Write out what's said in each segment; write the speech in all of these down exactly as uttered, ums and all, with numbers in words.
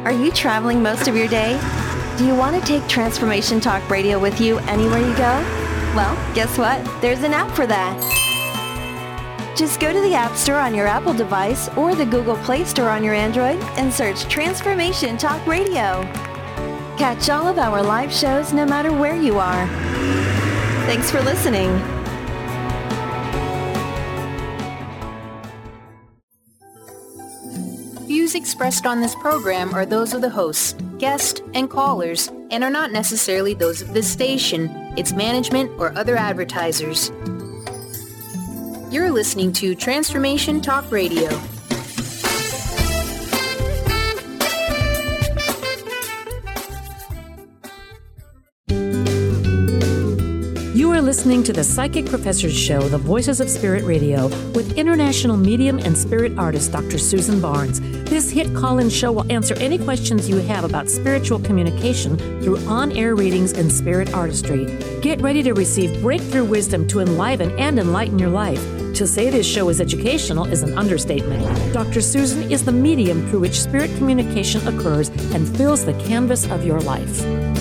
Are you traveling most of your day? Do you want to take Transformation Talk Radio with you anywhere you go? Well, guess what? There's an app for that. Just go to the App Store on your Apple device or the Google Play Store on your Android and search Transformation Talk Radio. Catch all of our live shows no matter where you are. Thanks for listening. Views expressed on this program are those of the hosts, guests, and callers, and are not necessarily those of this station, its management, or other advertisers. You're listening to Transformation Talk Radio. You are listening to the Psychic Professors Show, The Voices of Spirit Radio, with international medium and spirit artist Doctor Susan Barnes. This hit call-in show will answer any questions you have about spiritual communication through on-air readings and spirit artistry. Get ready to receive breakthrough wisdom to enliven and enlighten your life. To say this show is educational is an understatement. Doctor Susan is the medium through which spirit communication occurs and fills the canvas of your life.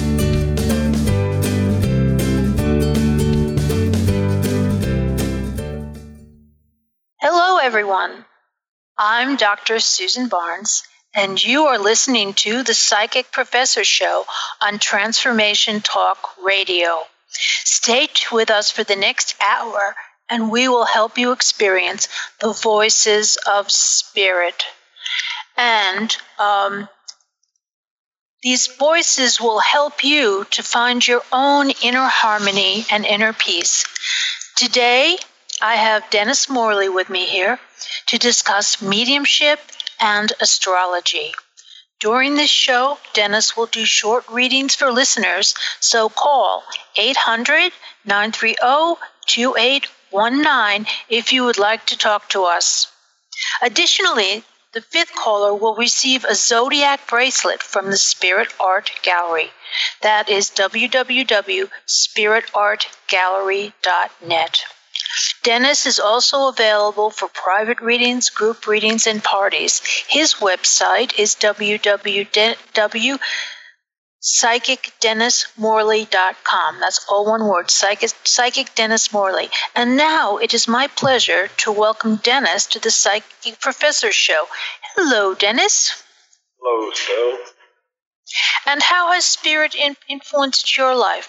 Hello, everyone. I'm Doctor Susan Barnes, and you are listening to the Psychic Professor Show on Transformation Talk Radio. Stay with us for the next hour, and we will help you experience the voices of spirit. And um, these voices will help you to find your own inner harmony and inner peace. Today, I have Dennis Morley with me here to discuss mediumship and astrology. During this show, Dennis will do short readings for listeners, so call eight hundred, nine three zero, two eight one nine if you would like to talk to us. Additionally, the fifth caller will receive a Zodiac bracelet from the Spirit Art Gallery. That is w w w dot spirit art gallery dot net. Dennis is also available for private readings, group readings, and parties. His website is w w w dot psychic dennis morley dot com. That's all one word, Psychic, Psychic Dennis Morley. And now it is my pleasure to welcome Dennis to the Psychic Professor Show. Hello, Dennis. Hello, Sue. And how has spirit in- influenced your life?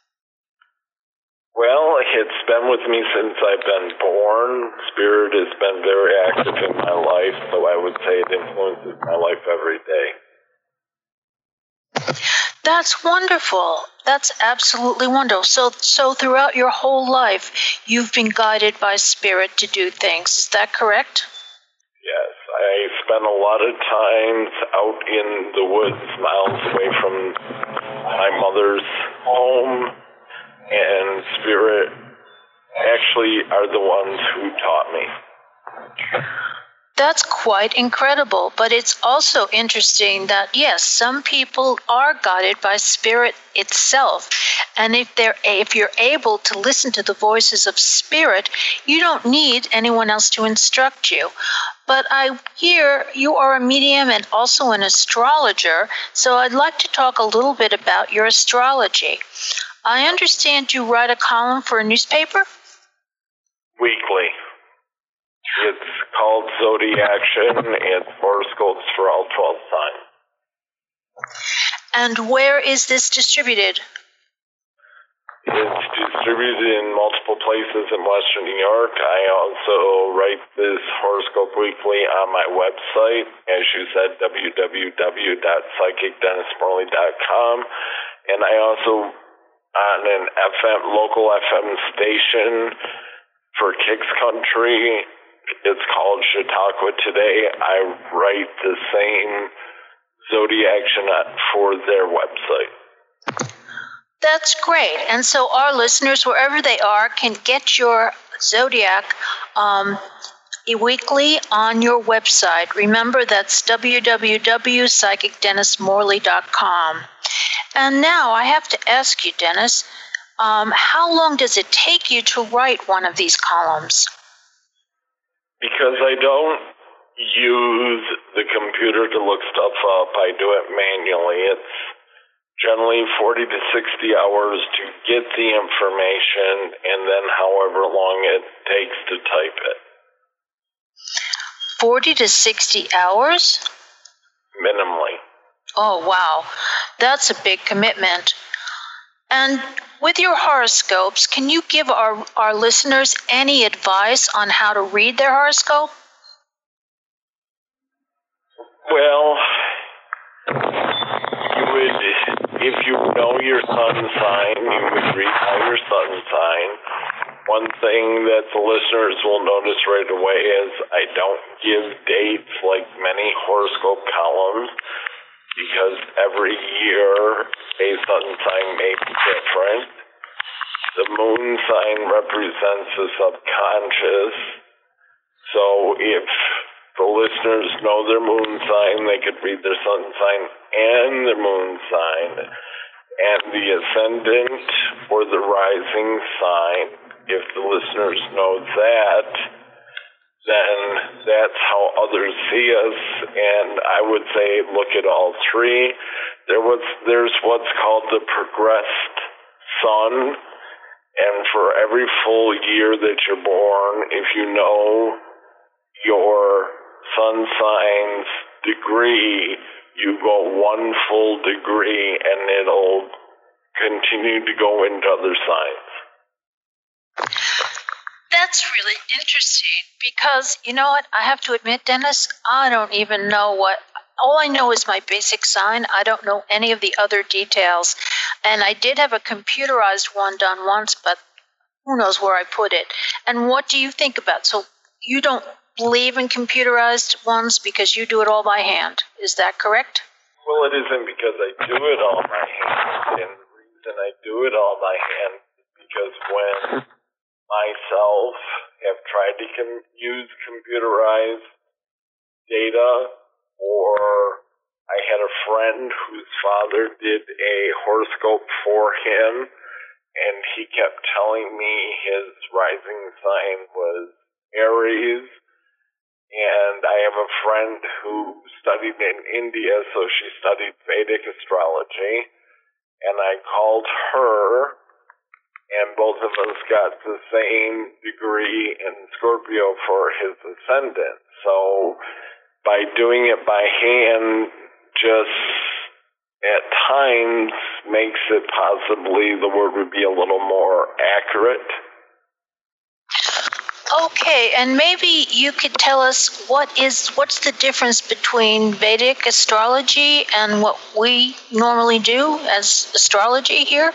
Well, it's been with me since I've been born. Spirit has been very active in my life, so I would say it influences my life every day. That's wonderful. That's absolutely wonderful. So, so throughout your whole life, you've been guided by spirit to do things. Is that correct? Yes. I spent a lot of times out in the woods, miles away from my mother's home. And spirit actually are the ones who taught me. That's quite incredible, but it's also interesting that, yes, some people are guided by spirit itself. And if they're if you're able to listen to the voices of spirit, you don't need anyone else to instruct you. But I hear you are a medium and also an astrologer, so I'd like to talk a little bit about your astrology. I understand you write a column for a newspaper? Weekly. It's called Zodiaction. It's horoscopes for all twelve signs. And where is this distributed? It's distributed in multiple places in Western New York. I also write this horoscope weekly on my website, as you said, w w w dot psychic dennis morley dot com. And I also on an F M, local F M station for Kicks Country. It's called Chautauqua Today. I write the same Zodiaction for their website. That's great. And so our listeners, wherever they are, can get your Zodiac um, weekly on your website. Remember, that's w w w dot psychic dennis morley dot com. And now I have to ask you, Dennis, um, how long does it take you to write one of these columns? Because I don't use the computer to look stuff up. I do it manually. It's generally forty to sixty hours to get the information, and then however long it takes to type it. forty to sixty hours? Minimally. Oh, wow. That's a big commitment. And with your horoscopes, can you give our, our listeners any advice on how to read their horoscope? Well, you would, if you know your sun sign, you would read by your sun sign. One thing that the listeners will notice right away is I don't give dates like many horoscope columns, because every year a sun sign may be different. The moon sign represents the subconscious, so if the listeners know their moon sign, they could read their sun sign and their moon sign. And the ascendant or the rising sign, if the listeners know that, then that's how others see us. And I would say look at all three. There was, there's what's called the progressed sun. And for every full year that you're born, if you know your sun sign's degree, you go one full degree and it'll continue to go into other signs. That's really interesting because, you know what, I have to admit, Dennis, I don't even know what, all I know is my basic sign. I don't know any of the other details. And I did have a computerized one done once, but who knows where I put it. And what do you think about it? So you don't believe in computerized ones because you do it all by hand. Is that correct? Well, it isn't because I do it all by hand. And the reason I do it all by hand is because when myself have tried to com- use computerized data, or I had a friend whose father did a horoscope for him, and he kept telling me his rising sign was Aries. And I have a friend who studied in India, so she studied Vedic astrology, and I called her, and both of us got the same degree in Scorpio for his ascendant. So by doing it by hand just at times makes it possibly the word would be a little more accurate. Okay, and maybe you could tell us what is what's the difference between Vedic astrology and what we normally do as astrology here?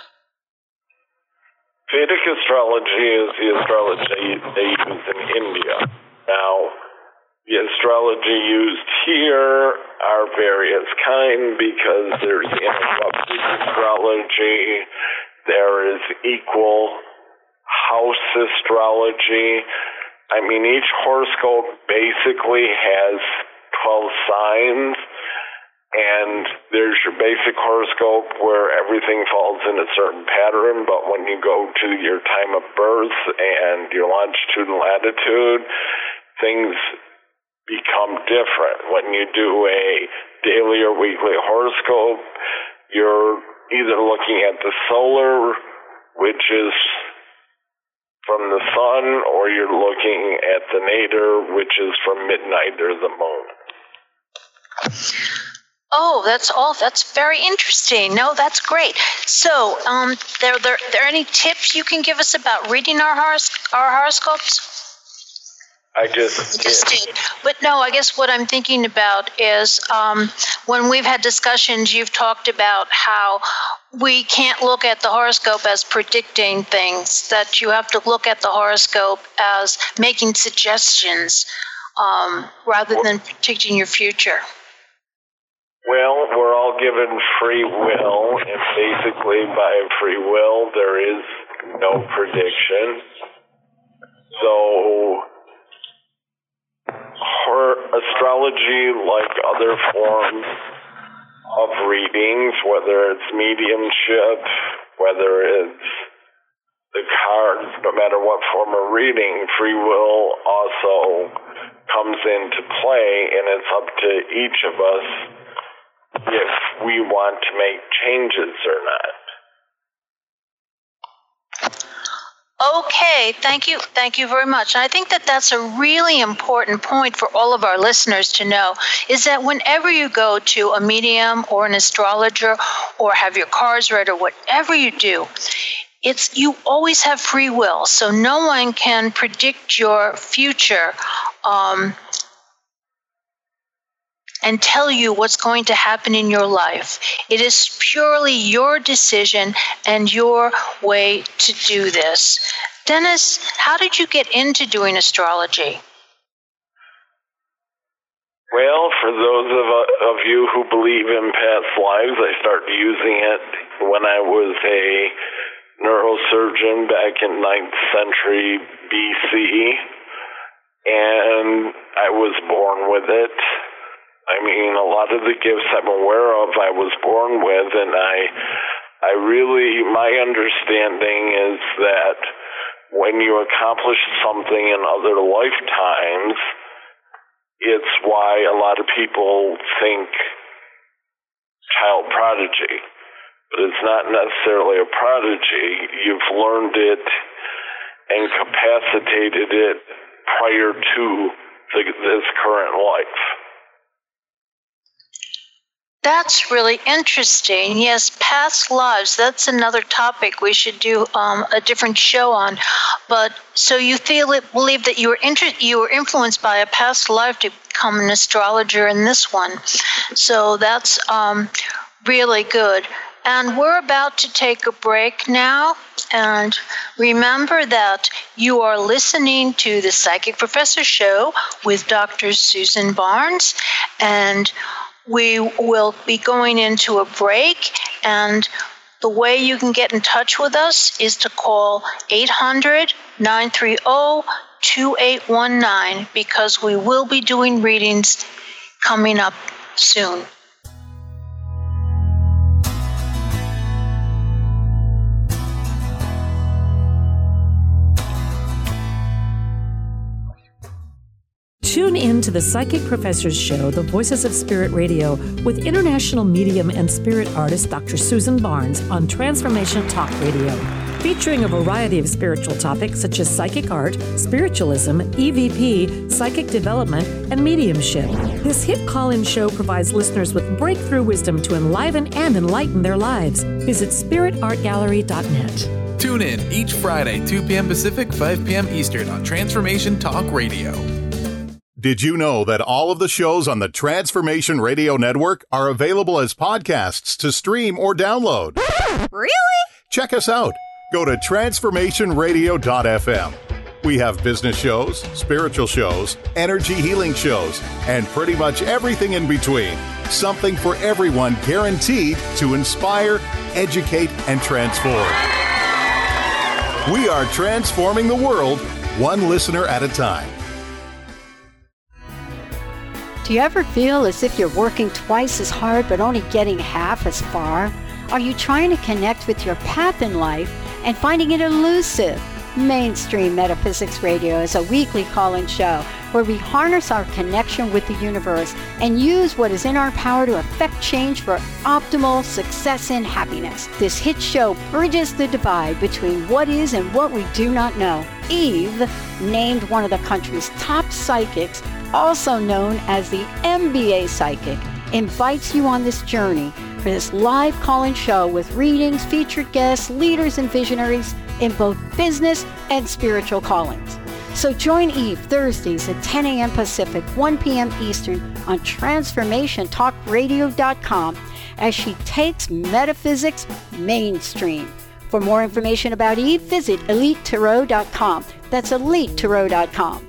Vedic astrology is the astrology they use in India. Now, the astrology used here are various kind because there's interrupted astrology, there is equal house astrology. I mean, each horoscope basically has twelve signs, and there's your basic horoscope where everything falls in a certain pattern, but when you go to your time of birth and your longitude and latitude, things become different. When you do a daily or weekly horoscope, you're either looking at the solar, which is from the sun, or you're looking at the nadir, which is from midnight or the moon. Oh, that's all. That's very interesting. No, that's great. So, um, there, there, there any tips you can give us about reading our horos- our horoscopes? I just, just did. But no, I guess what I'm thinking about is um, when we've had discussions, you've talked about how we can't look at the horoscope as predicting things, that you have to look at the horoscope as making suggestions um, rather than predicting your future. Well, we're all given free will, and basically by free will, there is no prediction. So, her astrology, like other forms of readings, whether it's mediumship, whether it's the cards, no matter what form of reading, free will also comes into play, and it's up to each of us if we want to make changes or not. Okay, thank you. Thank you very much. I think that that's a really important point for all of our listeners to know, is that whenever you go to a medium or an astrologer or have your cards read or whatever you do, it's you always have free will. So no one can predict your future um, and tell you what's going to happen in your life. It is purely your decision and your way to do this. Dennis, how did you get into doing astrology? Well, for those of, uh, of you who believe in past lives, I started using it when I was a neurosurgeon back in ninth century B C, and I was born with it. I mean, a lot of the gifts I'm aware of, I was born with, and I, I really, my understanding is that when you accomplish something in other lifetimes, it's why a lot of people think child prodigy. But it's not necessarily a prodigy. You've learned it and capacitated it prior to the, this current life. That's really interesting. Yes, past lives. That's another topic we should do um, a different show on. But so you feel it, believe that you were inter- you were influenced by a past life to become an astrologer in this one. So that's um, really good. And we're about to take a break now. And remember that you are listening to the Psychic Professor Show with Doctor Susan Barnes. And we will be going into a break, and the way you can get in touch with us is to call eight hundred, nine three zero, two eight one nine, because we will be doing readings coming up soon. Tune in to the Psychic Professors Show, The Voices of Spirit Radio, with international medium and spirit artist Doctor Susan Barnes on Transformation Talk Radio, featuring a variety of spiritual topics such as psychic art, spiritualism, E V P, psychic development, and mediumship. This hit call-in show provides listeners with breakthrough wisdom to enliven and enlighten their lives. Visit spirit art gallery dot net. Tune in each Friday, two p.m. Pacific, five p.m. Eastern on Transformation Talk Radio. Did you know that all of the shows on the Transformation Radio Network are available as podcasts to stream or download? Really? Check us out. Go to transformation radio dot f m. We have business shows, spiritual shows, energy healing shows, and pretty much everything in between. Something for everyone, guaranteed to inspire, educate, and transform. We are transforming the world, one listener at a time. Do you ever feel as if you're working twice as hard but only getting half as far? Are you trying to connect with your path in life and finding it elusive? Mainstream Metaphysics Radio is a weekly call-in show where we harness our connection with the universe and use what is in our power to affect change for optimal success and happiness. This hit show bridges the divide between what is and what we do not know. Eve, named one of the country's top psychics, also known as the M B A Psychic, invites you on this journey for this live call-in show with readings, featured guests, leaders, and visionaries in both business and spiritual callings. So join Eve Thursdays at ten a.m. Pacific, one p.m. Eastern on transformation talk radio dot com as she takes metaphysics mainstream. For more information about Eve, visit elite tarot dot com. That's elite tarot dot com.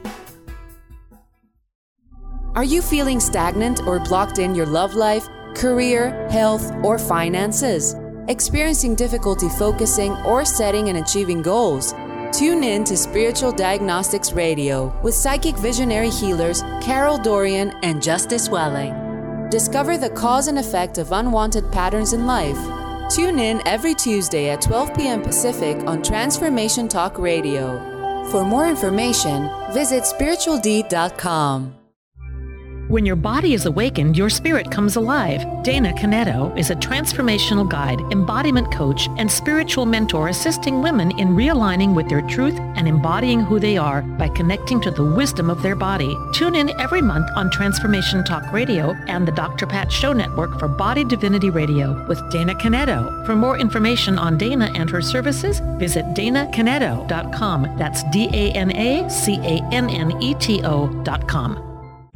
Are you feeling stagnant or blocked in your love life, career, health, or finances? Experiencing difficulty focusing or setting and achieving goals? Tune in to Spiritual Diagnostics Radio with psychic visionary healers Carol Dorian and Justice Welling. Discover the cause and effect of unwanted patterns in life. Tune in every Tuesday at twelve p.m. Pacific on Transformation Talk Radio. For more information, visit spiritual d dot com. When your body is awakened, your spirit comes alive. Dana Canetto is a transformational guide, embodiment coach, and spiritual mentor assisting women in realigning with their truth and embodying who they are by connecting to the wisdom of their body. Tune in every month on Transformation Talk Radio and the Doctor Pat Show Network for Body Divinity Radio with Dana Canetto. For more information on Dana and her services, visit dana canetto dot com. That's D A N A C A N N E T O dot com.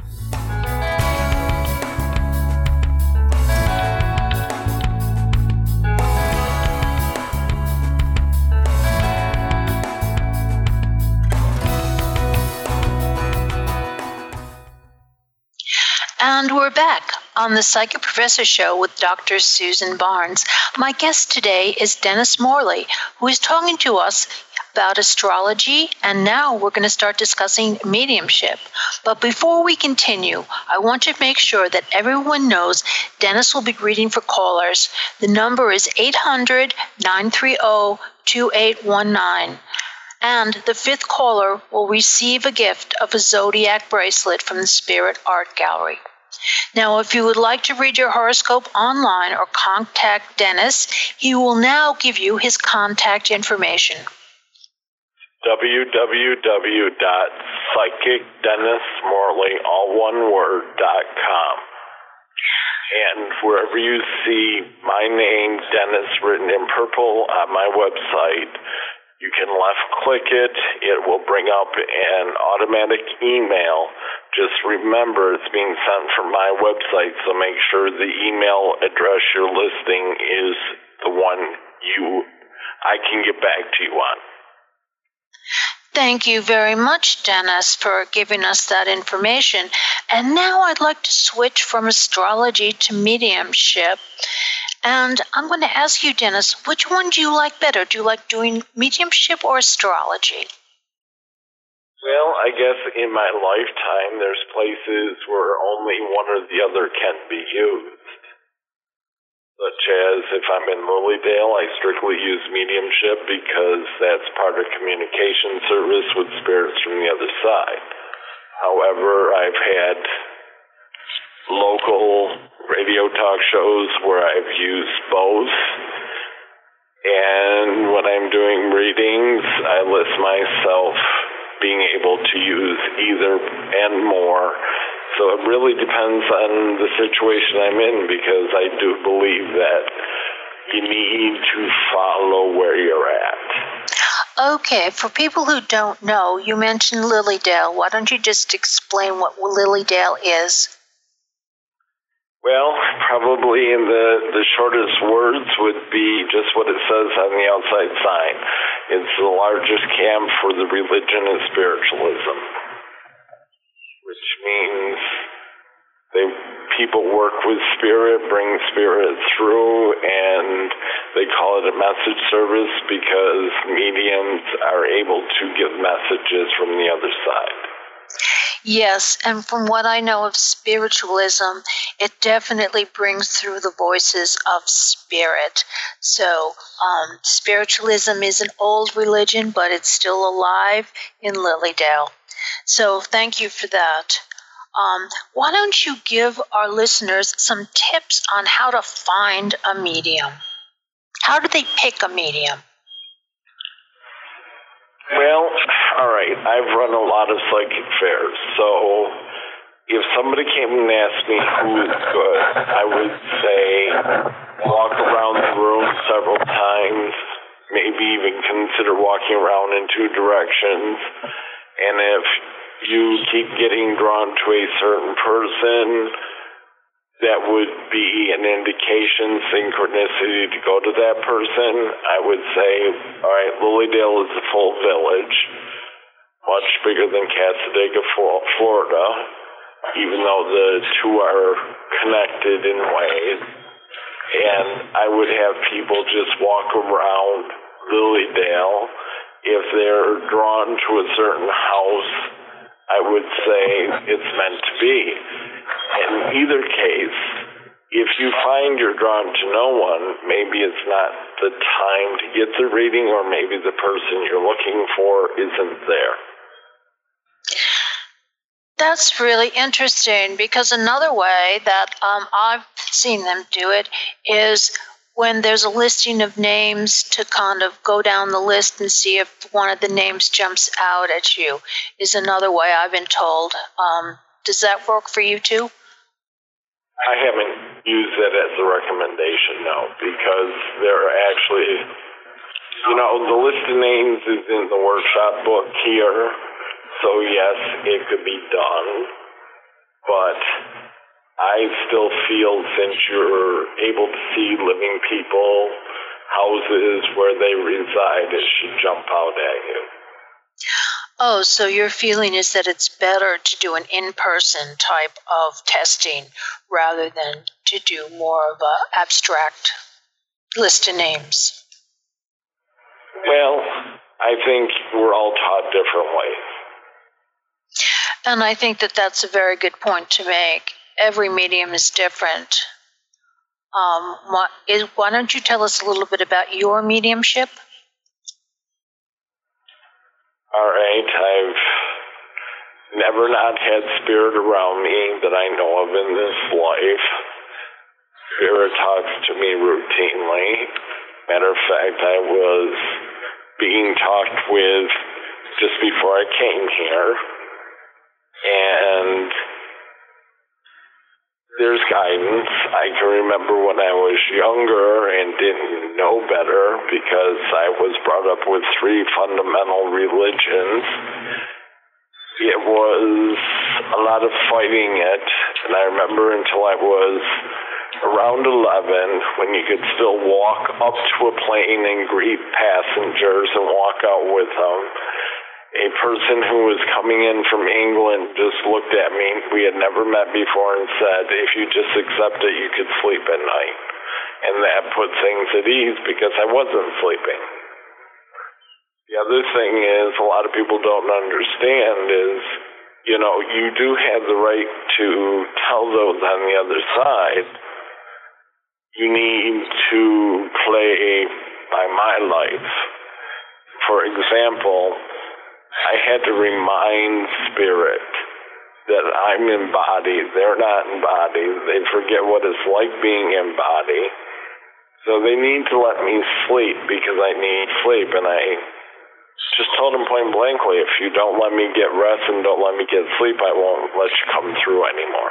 And we're back on the Psychic Professor Show with Doctor Susan Barnes. My guest today is Dennis Morley, who is talking to us about astrology, and now we're going to start discussing mediumship. But before we continue, I want to make sure that everyone knows Dennis will be greeting for callers. The number is eight hundred, nine three zero, two eight one nine. And the fifth caller will receive a gift of a zodiac bracelet from the Spirit Art Gallery. Now, if you would like to read your horoscope online or contact Dennis, he will now give you his contact information. w w w dot psychic dennis morley, all one word, dot com. And wherever you see my name, Dennis, written in purple on my website, you can left-click it. It will bring up an automatic email. Just remember, it's being sent from my website, so make sure the email address you're listing is the one you I can get back to you on. Thank you very much, Dennis, for giving us that information. And now I'd like to switch from astrology to mediumship. And I'm going to ask you, Dennis, which one do you like better? Do you like doing mediumship or astrology? Well, I guess in my lifetime, there's places where only one or the other can be used. Such as if I'm in Lilydale, I strictly use mediumship because that's part of communication service with spirits from the other side. However, I've had local radio talk shows where I've used both. And when I'm doing readings, I list myself being able to use either and more. So it really depends on the situation I'm in, because I do believe that you need to follow where you're at. Okay, for people who don't know, you mentioned Lilydale. Why don't you just explain what Lilydale is? Well, probably in the, the shortest words would be just what it says on the outside sign. It's the largest camp for the religion and spiritualism, which means they people work with spirit, bring spirit through, and they call it a message service because mediums are able to give messages from the other side. Yes, and from what I know of spiritualism, it definitely brings through the voices of spirit. So um, spiritualism is an old religion, but it's still alive in Lilydale. So thank you for that. Um, why don't you give our listeners some tips on how to find a medium? How do they pick a medium? Well, all right, I've run a lot of psychic fairs, so if somebody came and asked me who is good, I would say walk around the room several times, maybe even consider walking around in two directions, and if you keep getting drawn to a certain person, that would be an indication, synchronicity, to go to that person. I would say, all right, Lilydale is a full village, much bigger than Cassadaga, Florida, even though the two are connected in ways. And I would have people just walk around Lilydale. If they're drawn to a certain house, I would say it's meant to be. In either case, if you find you're you're drawn to no one, maybe it's not the time to get the reading, or maybe the person you're looking for isn't there. That's really interesting, because another way that um, I've seen them do it is when there's a listing of names, to kind of go down the list and see if one of the names jumps out at you is another way I've been told. Um, does that work for you too? I haven't used it as a recommendation, no, because there are actually, you know, the list of names is in the workshop book here. So yes, it could be done, but I still feel, since you're able to see living people, houses where they reside, it should jump out at you. Oh, so your feeling is that it's better to do an in-person type of testing rather than to do more of an abstract list of names? Well, I think we're all taught different ways. And I think that that's a very good point to make. Every medium is different. Um, what is, why don't you tell us a little bit about your mediumship? All right. I've never not had spirit around me that I know of in this life. Spirit talks to me routinely. Matter of fact, I was being talked with just before I came here. And there's guidance. I can remember when I was younger and didn't know better, because I was brought up with three fundamental religions. It was a lot of fighting it, and I remember until I was around eleven, when you could still walk up to a plane and greet passengers and walk out with them. A person who was coming in from England just looked at me. We had never met before, and said, if you just accept it, you could sleep at night. And that put things at ease, because I wasn't sleeping. The other thing is, a lot of people don't understand is, you know, you do have the right to tell those on the other side, you need to play by my life. For example, I had to remind spirit that I'm embodied. They're not embodied. They forget what it's like being embodied. So they need to let me sleep, because I need sleep. And I just told them point blankly, if you don't let me get rest and don't let me get sleep, I won't let you come through anymore.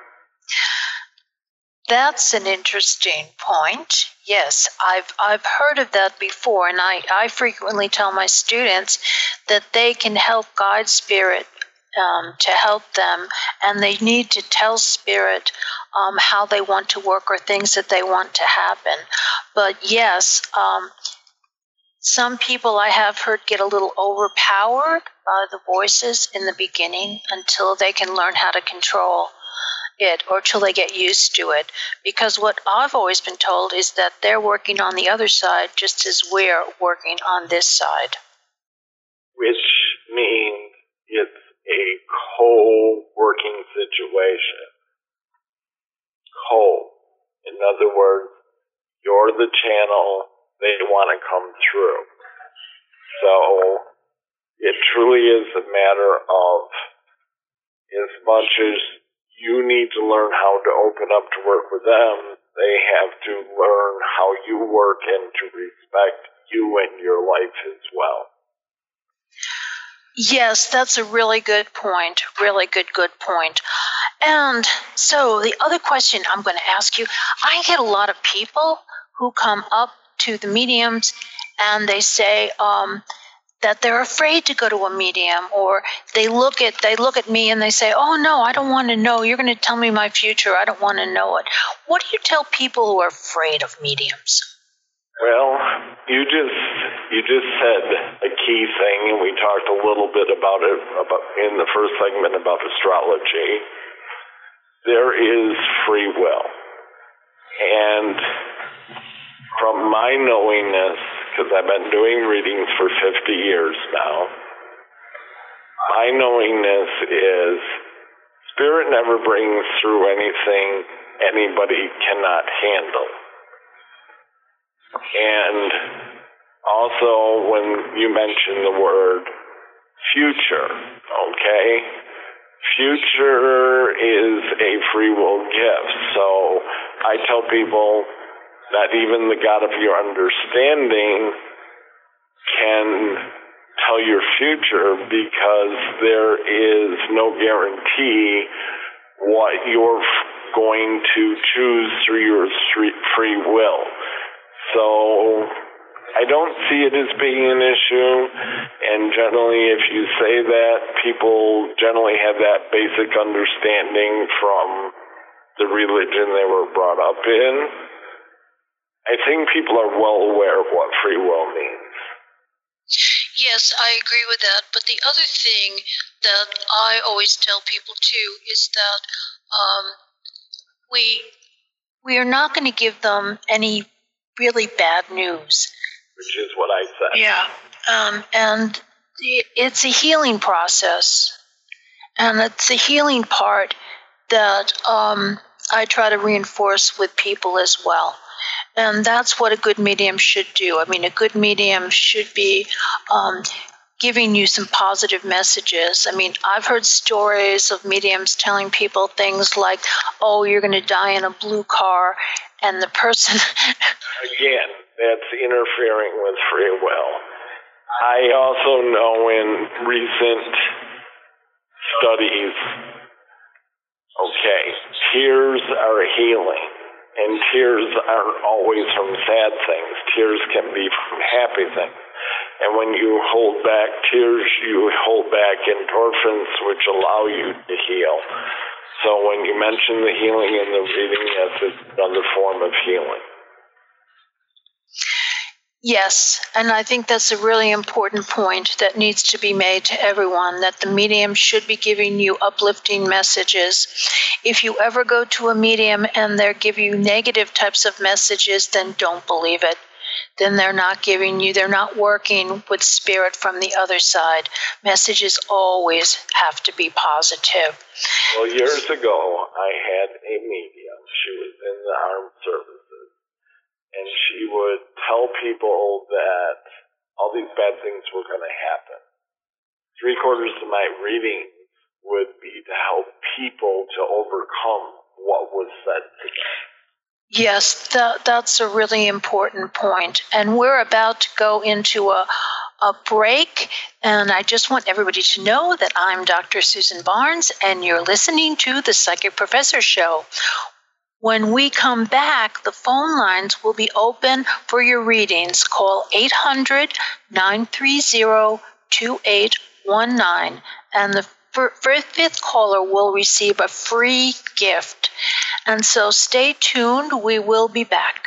That's an interesting point. Yes, I've I've heard of that before, and I, I frequently tell my students that they can help guide spirit um, to help them, and they need to tell spirit um, how they want to work or things that they want to happen. But yes, um, some people I have heard get a little overpowered by the voices in the beginning until they can learn how to control it, or till they get used to it. Because what I've always been told is that they're working on the other side just as we're working on this side. Which means it's a co-working situation. Co. In other words, you're the channel they want to come through. So it truly is a matter of, as much as you need to learn how to open up to work with them, they have to learn how you work and to respect you and your life as well. Yes, that's a really good point. Really good, good point. And so the other question I'm going to ask you, I get a lot of people who come up to the mediums and they say, um, that they're afraid to go to a medium, or they look at they look at me and they say, oh no, I don't want to know. You're going to tell me my future. I don't want to know it. What do you tell people who are afraid of mediums? Well, you just you just said a key thing, and we talked a little bit about it about in the first segment about astrology. There is free will. And from my knowingness, because I've been doing readings for fifty years now, my knowingness is spirit never brings through anything anybody cannot handle. And also, when you mention the word future, okay? Future is a free will gift. So I tell people that even the God of your understanding can tell your future, because there is no guarantee what you're going to choose through your free will. So I don't see it as being an issue, and generally if you say that, people generally have that basic understanding from the religion they were brought up in. I think people are well aware of what free will means. Yes, I agree with that. But the other thing that I always tell people too is that um, we we are not going to give them any really bad news. Which is what I said. Yeah, um, and it's a healing process, and it's the healing part that um, I try to reinforce with people as well. And that's what a good medium should do. I mean, a good medium should be um, giving you some positive messages. I mean, I've heard stories of mediums telling people things like, oh, you're going to die in a blue car, and the person... Again, that's interfering with free will. I also know in recent studies, okay, tears are healing. And tears aren't always from sad things. Tears can be from happy things. And when you hold back tears, you hold back endorphins, which allow you to heal. So when you mention the healing in the reading, yes, it's another form of healing. Yes, and I think that's a really important point that needs to be made to everyone, that the medium should be giving you uplifting messages. If you ever go to a medium and they're giving you negative types of messages, then don't believe it. Then they're not giving you, they're not working with spirit from the other side. Messages always have to be positive. Well, years ago, I had a medium. She was in the armed services. And she would tell people that all these bad things were going to happen. Three quarters of my readings would be to help people to overcome what was said to them. Yes, that, that's a really important point. And we're about to go into a, a break. And I just want everybody to know that I'm Doctor Susan Barnes, and you're listening to the Psychic Professor Show. When we come back, the phone lines will be open for your readings. Call eight hundred, nine three zero, two eight one nine, and the fifth caller will receive a free gift. And so stay tuned. We will be back.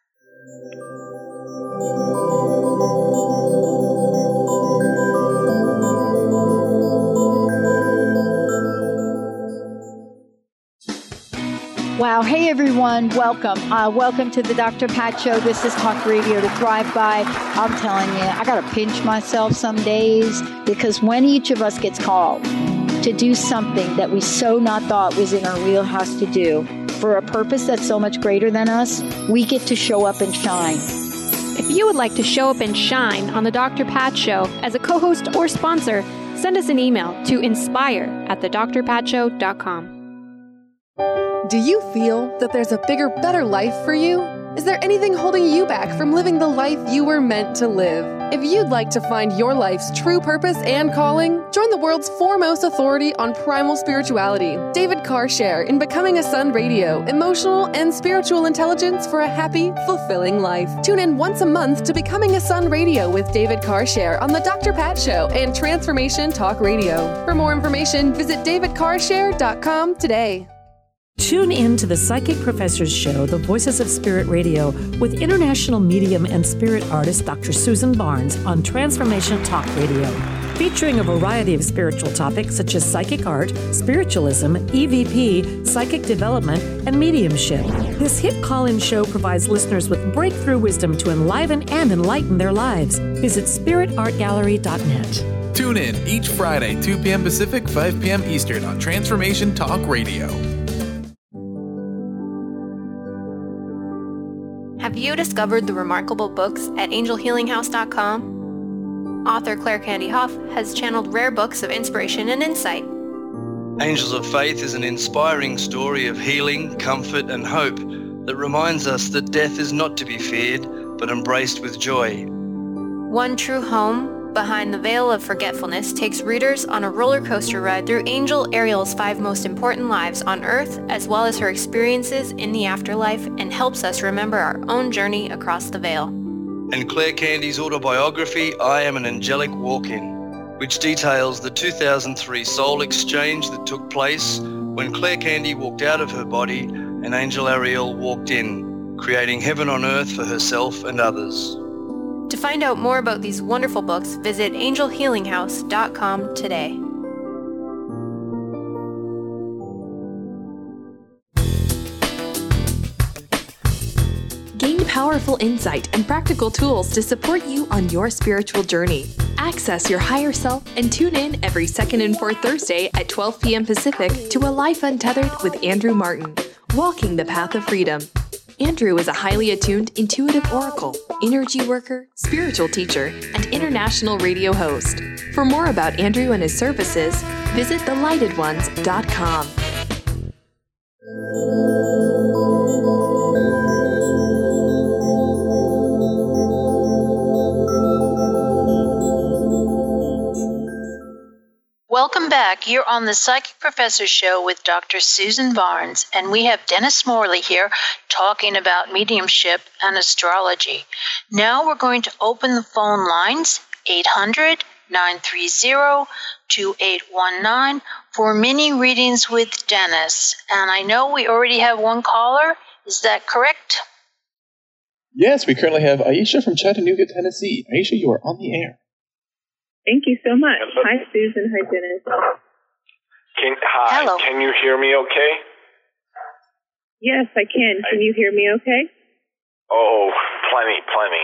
Wow. Hey, everyone. Welcome. Uh, welcome to the Doctor Pat Show. This is Talk Radio to Thrive By. I'm telling you, I got to pinch myself some days, because when each of us gets called to do something that we so not thought was in our wheelhouse to do for a purpose that's so much greater than us, we get to show up and shine. If you would like to show up and shine on the Doctor Pat Show as a co-host or sponsor, send us an email to inspire at the dr pat show dot com. Do you feel that there's a bigger, better life for you? Is there anything holding you back from living the life you were meant to live? If you'd like to find your life's true purpose and calling, join the world's foremost authority on primal spirituality, David Carshare, in Becoming a Sun Radio, emotional and spiritual intelligence for a happy, fulfilling life. Tune in once a month to Becoming a Sun Radio with David Carshare on the Doctor Pat Show and Transformation Talk Radio. For more information, visit david carshare dot com today. Tune in to the Psychic Professors Show, The Voices of Spirit Radio, with international medium and spirit artist Doctor Susan Barnes on Transformation Talk Radio, featuring a variety of spiritual topics such as psychic art, spiritualism, E V P, psychic development, and mediumship. This hit call-in show provides listeners with breakthrough wisdom to enliven and enlighten their lives. Visit spirit art gallery dot net. Tune in each Friday, two p.m. Pacific, five p.m. Eastern on Transformation Talk Radio. you discovered the remarkable books at angel healing house dot com? Author Claire Candy Hough has channeled rare books of inspiration and insight. Angels of Faith is an inspiring story of healing, comfort, and hope that reminds us that death is not to be feared, but embraced with joy. One True Home, Behind the Veil of Forgetfulness takes readers on a roller coaster ride through Angel Ariel's five most important lives on Earth, as well as her experiences in the afterlife, and helps us remember our own journey across the veil. And Claire Candy's autobiography, I Am an Angelic Walk-In, which details the two thousand three soul exchange that took place when Claire Candy walked out of her body and Angel Ariel walked in, creating heaven on earth for herself and others. To find out more about these wonderful books, visit angel healing house dot com today. Gain powerful insight and practical tools to support you on your spiritual journey. Access your higher self and tune in every second and fourth Thursday at twelve p.m. Pacific to A Life Untethered with Andrew Martin, Walking the Path of Freedom. Andrew is a highly attuned, intuitive oracle, energy worker, spiritual teacher, and international radio host. For more about Andrew and his services, visit the lighted ones dot com. Welcome back. You're on the Psychic Professor Show with Doctor Susan Barnes, and we have Dennis Morley here talking about mediumship and astrology. Now we're going to open the phone lines, eight hundred, nine three zero, two eight one nine, for mini readings with Dennis. And I know we already have one caller. Is that correct? Yes, we currently have Aisha from Chattanooga, Tennessee. Aisha, you are on the air. Thank you so much. Hi, Susan. Hi, Dennis. Can, hi. Hello. Can you hear me okay? Yes, I can. Can you hear me okay? Oh, plenty, plenty.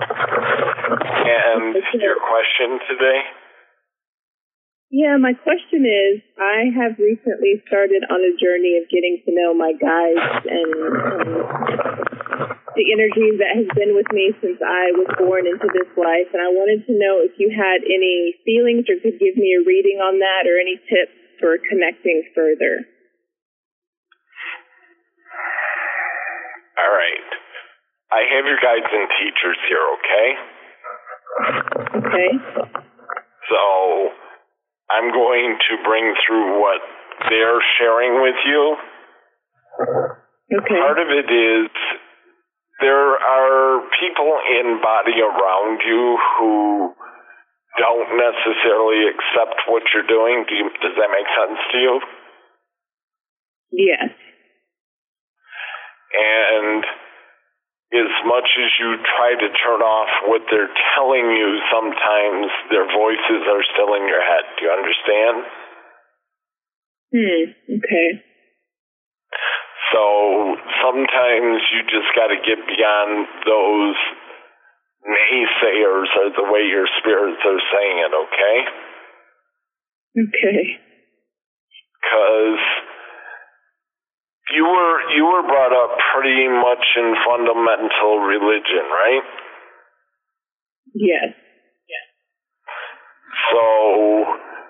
And your question today? Yeah, my question is, I have recently started on a journey of getting to know my guides and um, the energy that has been with me since I was born into this life. And I wanted to know if you had any feelings or could give me a reading on that or any tips for connecting further. All right. I have your guides and teachers here, okay? Okay. So I'm going to bring through what they're sharing with you. Okay. Part of it is there are people in body around you who don't necessarily accept what you're doing. Do you, does that make sense to you? Yes. And as much as you try to turn off what they're telling you, sometimes their voices are still in your head. Do you understand? Hmm, okay. So sometimes you just got to get beyond those naysayers or the way your spirits are saying it, okay? Okay. Because you were you were brought up pretty much in fundamental religion, right? Yes. Yes. So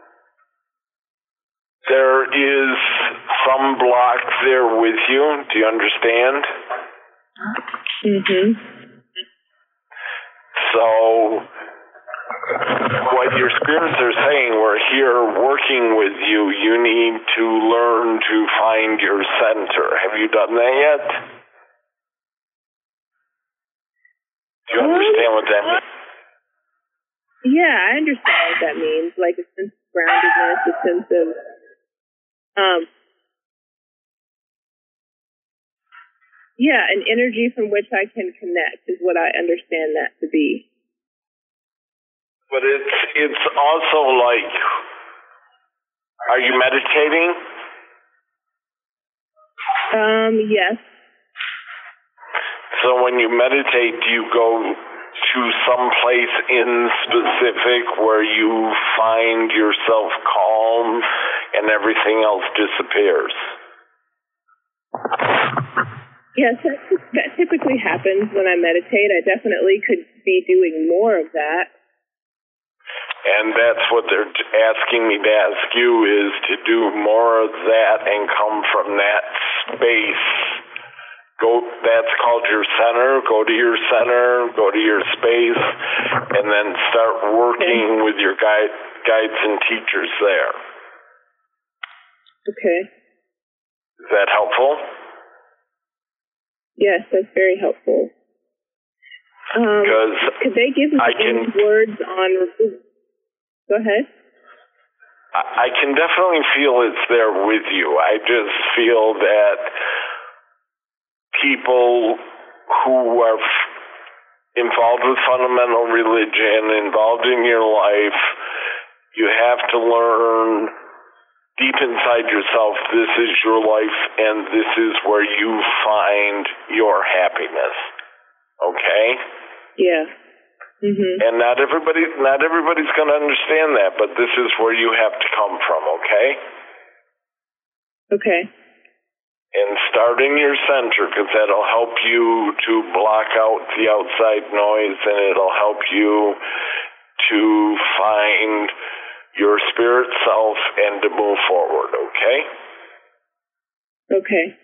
there is some block there with you. Do you understand? Mm-hmm. So what your spirits are saying, we're here working with you. You need to learn to find your center. Have you done that yet? Do you understand what that means? Yeah, I understand what that means. Like a sense of groundedness, a sense of um yeah, an energy from which I can connect is what I understand that to be. But it's it's also like, are you meditating? Um, yes. So when you meditate, do you go to some place in specific where you find yourself calm and everything else disappears? Yes, that, that typically happens when I meditate. I definitely could be doing more of that. And that's what they're asking me to ask you, is to do more of that and come from that space. Go. That's called your center. Go to your center, go to your space, and then start working with your guide, guides and teachers there. Okay. Is that helpful? Yes, that's very helpful. Um, could they give me I can, words on... Go ahead. I, I can definitely feel it's there with you. I just feel that people who are f- involved with fundamental religion, involved in your life, you have to learn deep inside yourself, this is your life, and this is where you find your happiness. Okay? Yeah. Mm-hmm. And not everybody, not everybody's going to understand that, but this is where you have to come from. Okay? Okay. And start in your center, because that'll help you to block out the outside noise, and it'll help you to find your spirit self and to move forward, okay? Okay.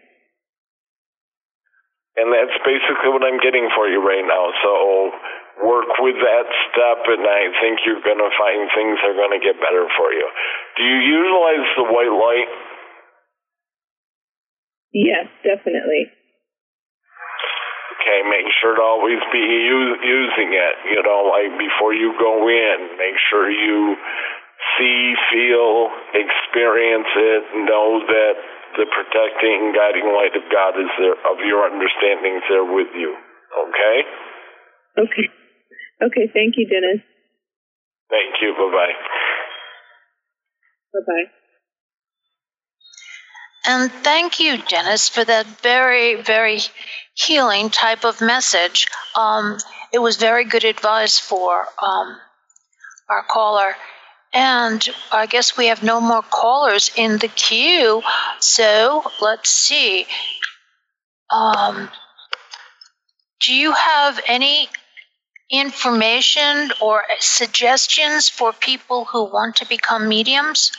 And that's basically what I'm getting for you right now. So work with that step, and I think you're going to find things are going to get better for you. Do you utilize the white light? Yes, definitely. Okay, make sure to always be u- using it. You know, like before you go in, make sure you see, feel, experience it, know that the protecting, guiding light of God is there, of your understanding is there with you. Okay? Okay. Okay, thank you, Dennis. Thank you. Bye-bye. Bye-bye. And thank you, Dennis, for that very, very healing type of message. Um, it was very good advice for um, our caller. And I guess we have no more callers in the queue. So let's see. Um, do you have any information or suggestions for people who want to become mediums?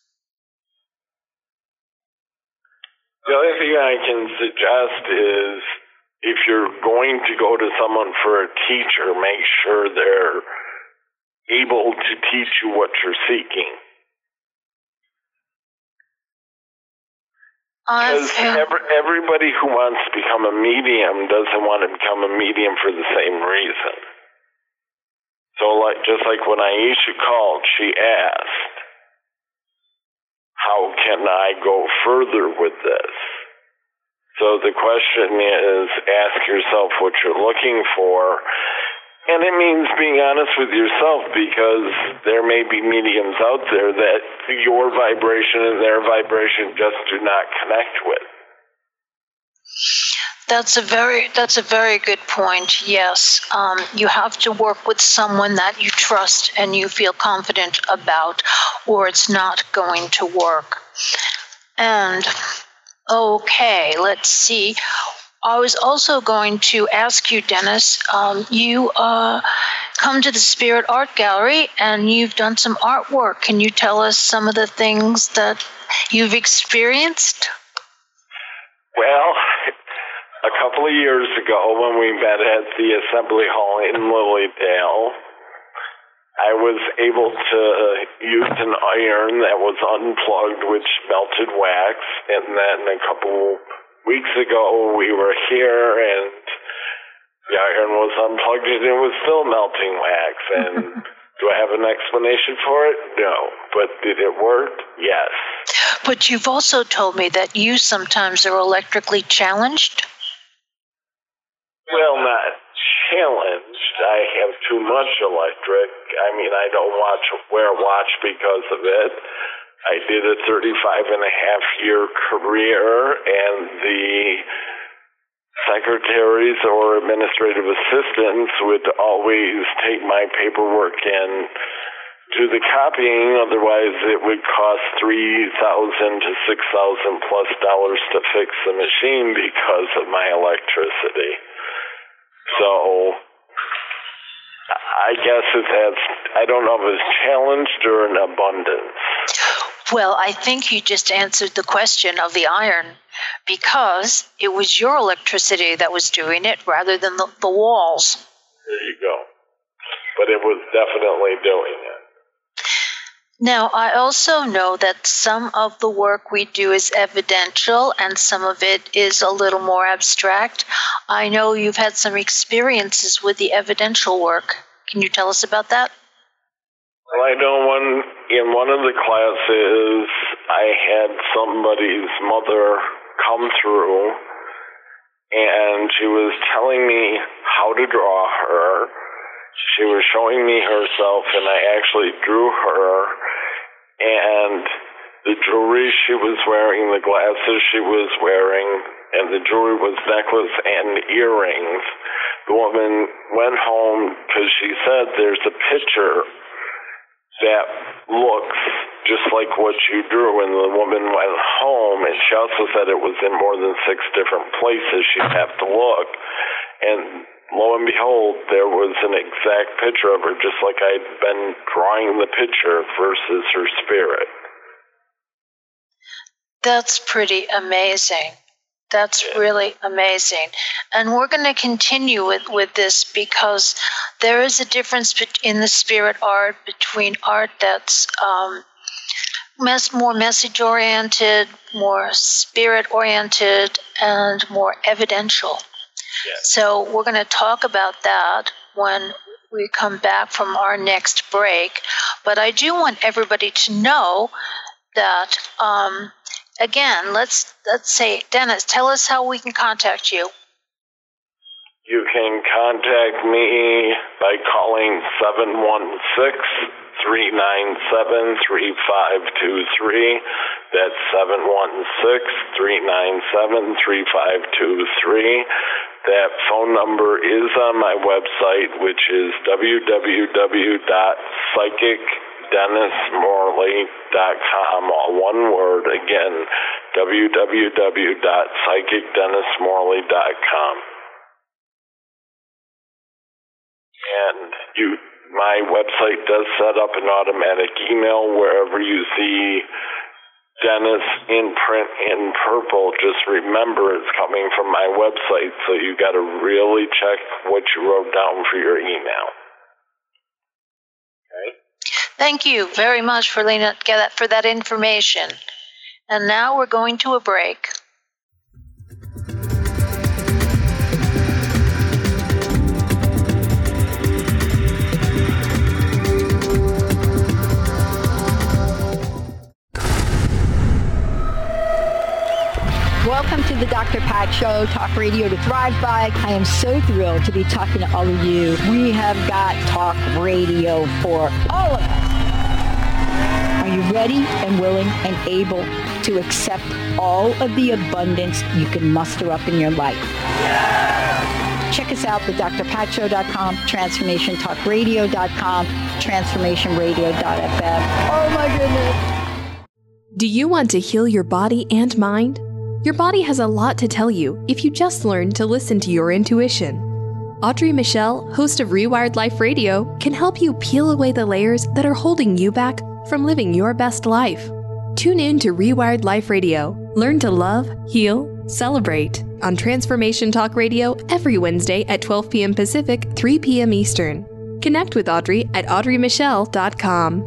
The only thing I can suggest is if you're going to go to someone for a teacher, make sure they're able to teach you what you're seeking. Because every, everybody who wants to become a medium doesn't want to become a medium for the same reason. So like, just like when Aisha called, she asked, how can I go further with this? So the question is, ask yourself what you're looking for. And it means being honest with yourself, because there may be mediums out there that your vibration and their vibration just do not connect with. That's a very that's a very good point. Yes, um, you have to work with someone that you trust and you feel confident about, or it's not going to work. And okay, let's see. I was also going to ask you, Dennis, um, you uh, come to the Spirit Art Gallery and you've done some artwork. Can you tell us some of the things that you've experienced? Well, a couple of years ago when we met at the Assembly Hall in Lilydale, I was able to use an iron that was unplugged, which melted wax, and then a couple weeks ago, we were here, and the iron was unplugged, and it was still melting wax. And do I have an explanation for it? No. But did it work? Yes. But you've also told me that you sometimes are electrically challenged. Well, not challenged. I have too much electric. I mean, I don't watch, wear a watch because of it. I did a thirty-five and a half year career, and the secretaries or administrative assistants would always take my paperwork and do the copying, otherwise it would cost three thousand to six thousand plus dollars to fix the machine because of my electricity. So I guess it has, I don't know if it's challenged or an abundance. Well, I think you just answered the question of the iron, because it was your electricity that was doing it rather than the, the walls. There you go. But it was definitely doing it. Now, I also know that some of the work we do is evidential and some of it is a little more abstract. I know you've had some experiences with the evidential work. Can you tell us about that? Well, I know one, in one of the classes, I had somebody's mother come through, and she was telling me how to draw her. She was showing me herself, and I actually drew her, and the jewelry she was wearing, the glasses she was wearing, and the jewelry was necklace and earrings. The woman went home because she said there's a picture that looks just like what you drew, and the woman went home, and she also said it was in more than six different places she'd have to look, and lo and behold, there was an exact picture of her, just like I'd been drawing the picture versus her spirit. That's pretty amazing. That's yeah. really amazing. And we're going to continue with, with this because there is a difference in the spirit art between art that's um, mes- more message-oriented, more spirit-oriented, and more evidential. Yeah. So we're going to talk about that when we come back from our next break. But I do want everybody to know that, um, again, let's let's say, Dennis, tell us how we can contact you. You can contact me by calling seven one six, three nine seven, three five two three. That's seven one six, three nine seven, three five two three. That phone number is on my website, which is w w w dot psychic dennis morley dot com, all one word. Again, w w w dot psychic dennis morley dot com. And you, my website does set up an automatic email wherever you see Dennis in print in purple. Just remember it's coming from my website, so you got to really check what you wrote down for your email. Okay. Thank you very much for, Lena, for that information. And now we're going to a break. Welcome to the Doctor Pat Show, talk radio to thrive by. I am so thrilled to be talking to all of you. We have got talk radio for all of us. Are you ready and willing and able to accept all of the abundance you can muster up in your life? Check us out at d r pat show dot com, transformation talk radio dot com, transformation radio dot f m. Oh my goodness. Do you want to heal your body and mind? Your body has a lot to tell you if you just learn to listen to your intuition. Audrey Michelle, host of Rewired Life Radio, can help you peel away the layers that are holding you back from living your best life. Tune in to Rewired Life Radio. Learn to love, heal, celebrate on Transformation Talk Radio every Wednesday at twelve p.m. Pacific, three p.m. Eastern. Connect with Audrey at audrey michelle dot com.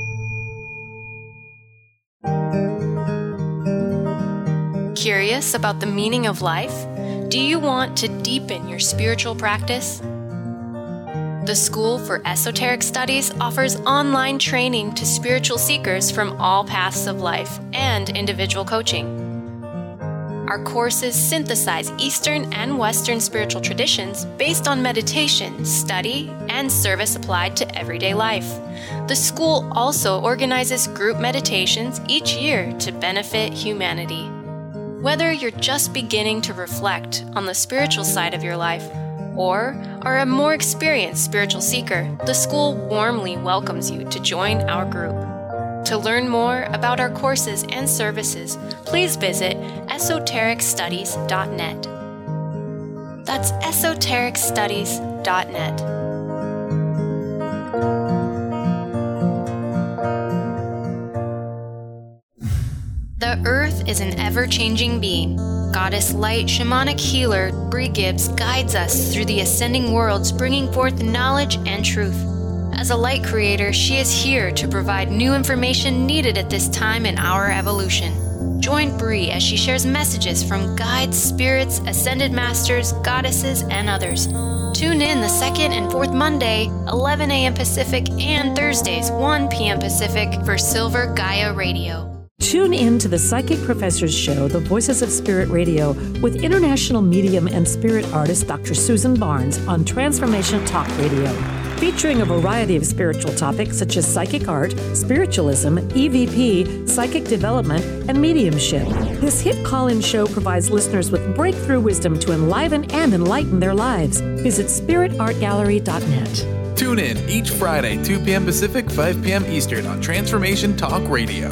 Curious about the meaning of life? Do you want to deepen your spiritual practice? The School for Esoteric Studies offers online training to spiritual seekers from all paths of life and individual coaching. Our courses synthesize Eastern and Western spiritual traditions based on meditation, study, and service applied to everyday life. The school also organizes group meditations each year to benefit humanity. Whether you're just beginning to reflect on the spiritual side of your life, or are a more experienced spiritual seeker, the school warmly welcomes you to join our group. To learn more about our courses and services, please visit esoteric studies dot net. That's esoteric studies dot net. The Earth is an ever-changing being. Goddess Light Shamanic Healer Bree Gibbs guides us through the ascending worlds, bringing forth knowledge and truth. As a light creator, she is here to provide new information needed at this time in our evolution. Join Bree as she shares messages from guides, spirits, ascended masters, goddesses, and others. Tune in the second and fourth Monday, eleven a.m. Pacific, and Thursdays, one p.m. Pacific for Silver Gaia Radio. Tune in to the Psychic Professor's Show, The Voices of Spirit Radio, with international medium and spirit artist Doctor Susan Barnes on Transformation Talk Radio, featuring a variety of spiritual topics such as psychic art, spiritualism, E V P, psychic development, and mediumship. This hit call-in show provides listeners with breakthrough wisdom to enliven and enlighten their lives. Visit spirit art gallery dot net. Tune in each Friday, two p.m. Pacific, five p.m. Eastern on Transformation Talk Radio.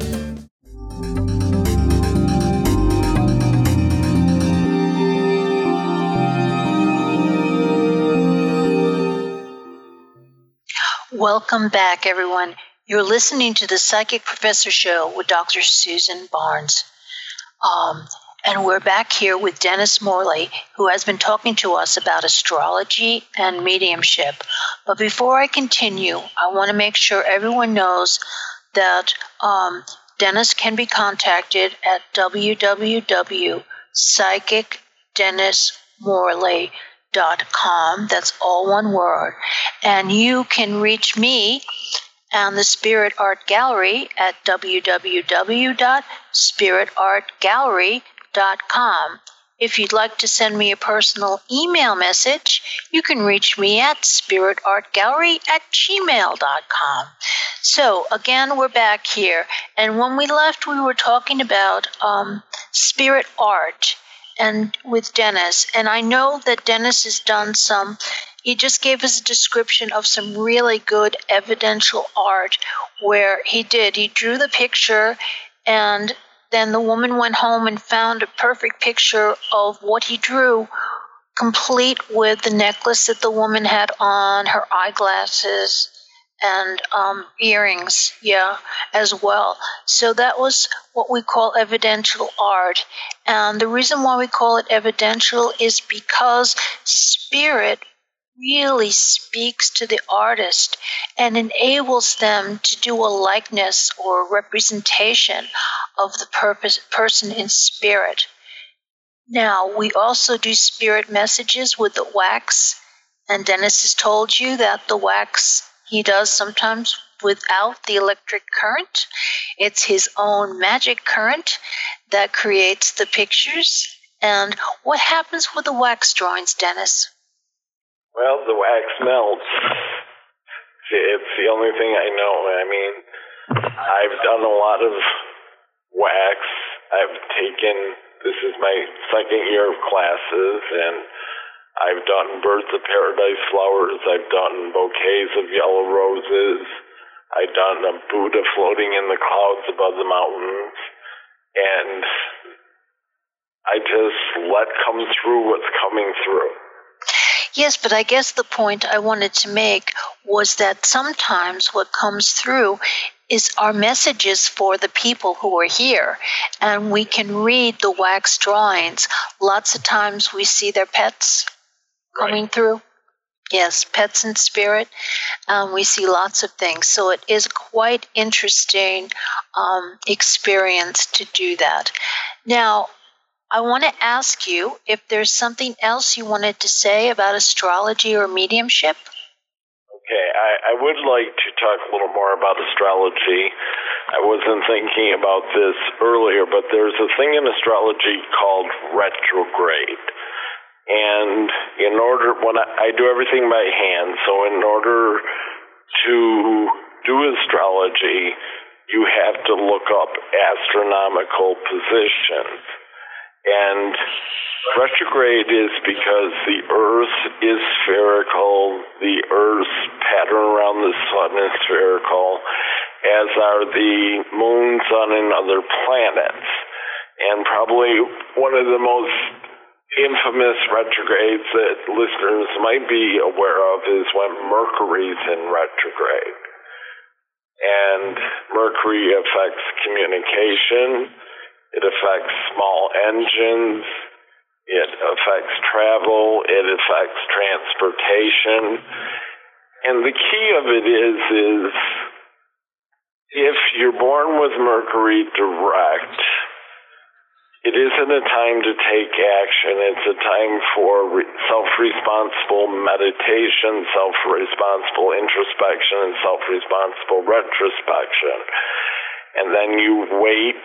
Welcome back, everyone. You're listening to the Psychic Professor Show with Doctor Susan Barnes. Um, and we're back here with Dennis Morley, who has been talking to us about astrology and mediumship. But before I continue, I want to make sure everyone knows that um, Dennis can be contacted at w w w dot psychic dennis morley dot com. That's all one word. And you can reach me and the Spirit Art Gallery at w w w dot spirit art gallery dot com. If you'd like to send me a personal email message, you can reach me at spirit art gallery at gmail dot com. So, again, we're back here. And when we left, we were talking about um, spirit art and with Dennis. And I know that Dennis has done some, he just gave us a description of some really good evidential art where he did. He drew the picture, and then the woman went home and found a perfect picture of what he drew, complete with the necklace that the woman had on, her eyeglasses, and um, earrings, yeah, as well. So that was what we call evidential art. And the reason why we call it evidential is because spirit really speaks to the artist and enables them to do a likeness or representation of the purpose, person in spirit. Now, we also do spirit messages with the wax, and Dennis has told you that the wax he does sometimes without the electric current. It's his own magic current that creates the pictures. And what happens with the wax drawings, Dennis? Well, the wax melts. It's the only thing I know. I mean, I've done a lot of wax. I've taken, this is my second year of classes, and I've done birds of paradise flowers. I've done bouquets of yellow roses. I've done a Buddha floating in the clouds above the mountains. And I just let come through what's coming through. Yes, but I guess the point I wanted to make was that sometimes what comes through is our messages for the people who are here. And we can read the wax drawings. Lots of times we see their pets coming right through. Yes, pets in spirit. Um, we see lots of things. So it is quite interesting um, experience to do that. Now, I want to ask you if there's something else you wanted to say about astrology or mediumship. Okay, I, I would like to talk a little more about astrology. I wasn't thinking about this earlier, but there's a thing in astrology called retrograde. And in order, when I, I do everything by hand, so in order to do astrology, you have to look up astronomical positions. And retrograde is because the Earth is spherical, the Earth's pattern around the sun is spherical, as are the moon, sun, and other planets. And probably one of the most infamous retrogrades that listeners might be aware of is when Mercury's in retrograde. And Mercury affects communication, it affects small engines, it affects travel, it affects transportation. And the key of it is, is if you're born with Mercury direct, it isn't a time to take action. It's a time for re- self-responsible meditation, self-responsible introspection, and self-responsible retrospection. And then you wait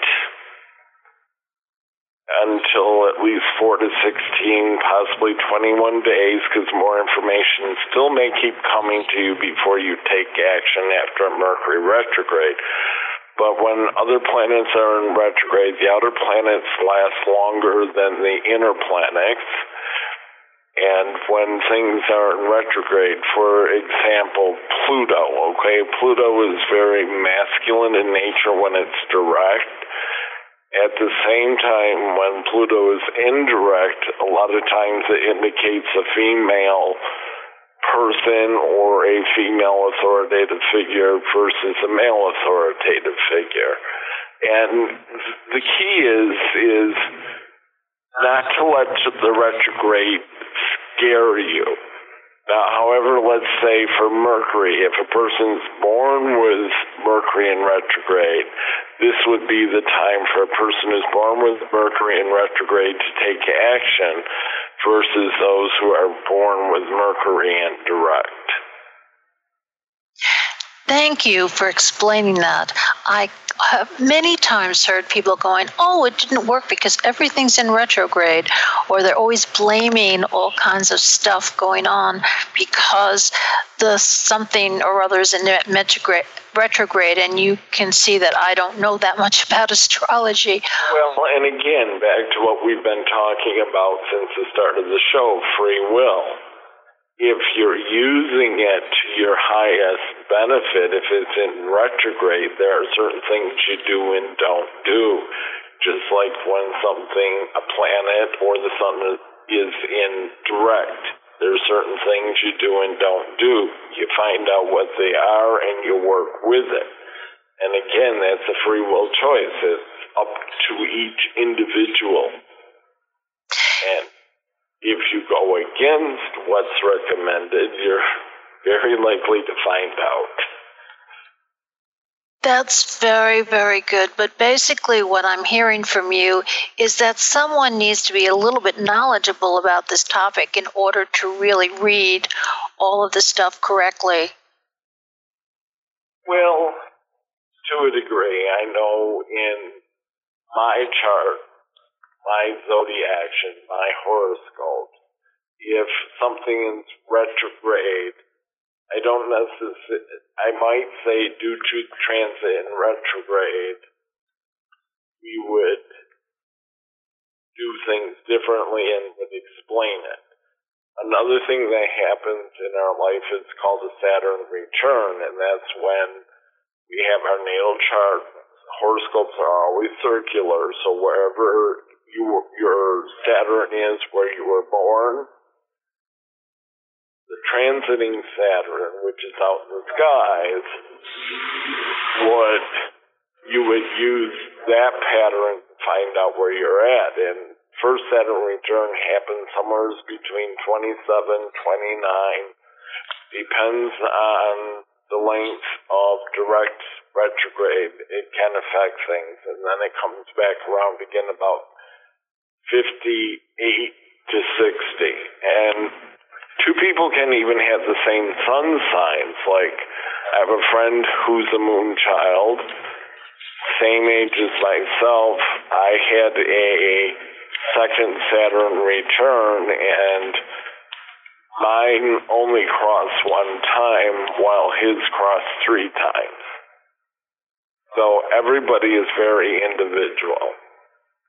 until at least four to sixteen, possibly twenty-one days, because more information still may keep coming to you before you take action after a Mercury retrograde. But when other planets are in retrograde, the outer planets last longer than the inner planets. And when things are in retrograde, for example, Pluto, okay, Pluto is very masculine in nature when it's direct. At the same time, when Pluto is indirect, a lot of times it indicates a female person or a female authoritative figure versus a male authoritative figure. And the key is, is not to let the retrograde scare you. Now, however, let's say for Mercury, if a person's born with Mercury in retrograde, this would be the time for a person who's born with Mercury in retrograde to take action versus those who are born with Mercury in direct. Thank you for explaining that. I have many times heard people going, oh, it didn't work because everything's in retrograde, or they're always blaming all kinds of stuff going on because the something or other is in retrograde, and you can see that I don't know that much about astrology. Well, and again, back to what we've been talking about since the start of the show, free will. If you're using it to your highest benefit, if it's in retrograde, there are certain things you do and don't do. Just like when something, a planet or the sun is in direct, there are certain things you do and don't do. You find out what they are and you work with it. And again, that's a free will choice. It's up to each individual. And if you go against what's recommended, you're very likely to find out. That's very, very good. But basically what I'm hearing from you is that someone needs to be a little bit knowledgeable about this topic in order to really read all of the stuff correctly. Well, to a degree. I know in my chart, my zodiac, my horoscope, if something is retrograde, I don't necessarily, I might say due to transit in retrograde, we would do things differently and would explain it. Another thing that happens in our life is called a Saturn return, and that's when we have our natal chart. Horoscopes are always circular, so wherever You, your Saturn is where you were born, the transiting Saturn, which is out in the skies, would you would use that pattern to find out where you're at. And first Saturn return happens somewhere between twenty-seven, twenty-nine, depends on the length of direct retrograde. It can affect things, and then it comes back around again about fifty-eight to sixty. And two people can even have the same sun signs. Like, I have a friend who's a moon child, same age as myself. I had a second Saturn return, and mine only crossed one time while his crossed three times. So everybody is very individual.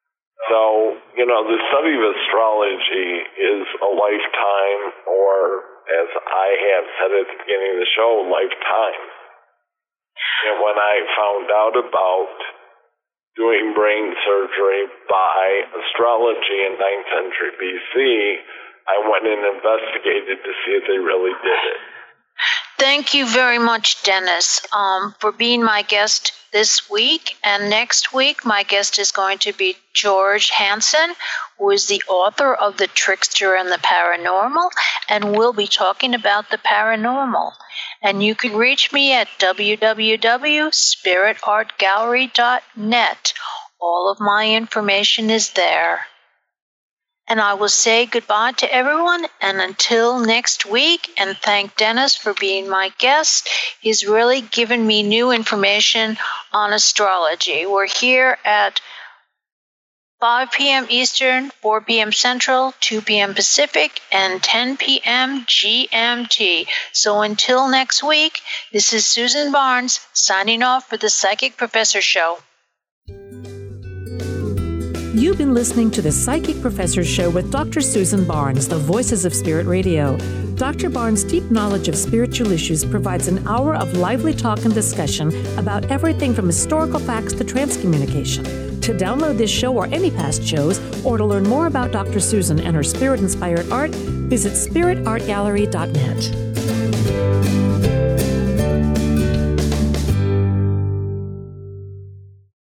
So, you know, the study of astrology is a lifetime, or as I have said at the beginning of the show, lifetime. And when I found out about doing brain surgery by astrology in ninth century B C, I went and investigated to see if they really did it. Thank you very much, Dennis, um, for being my guest this week. And next week, my guest is going to be George Hansen, who is the author of The Trickster and the Paranormal, and we'll be talking about the paranormal. And you can reach me at w w w dot spirit art gallery dot net. All of my information is there. And I will say goodbye to everyone, and until next week, and thank Dennis for being my guest. He's really given me new information on astrology. We're here at five p.m. Eastern, four p.m. Central, two p.m. Pacific, and ten p.m. G M T. So until next week, this is Susan Barnes signing off for the Psychic Professor Show. You've been listening to the Psychic Professor Show with Doctor Susan Barnes, the Voices of Spirit Radio. Doctor Barnes' deep knowledge of spiritual issues provides an hour of lively talk and discussion about everything from historical facts to transcommunication. To download this show or any past shows, or to learn more about Doctor Susan and her spirit-inspired art, visit spirit art gallery dot net.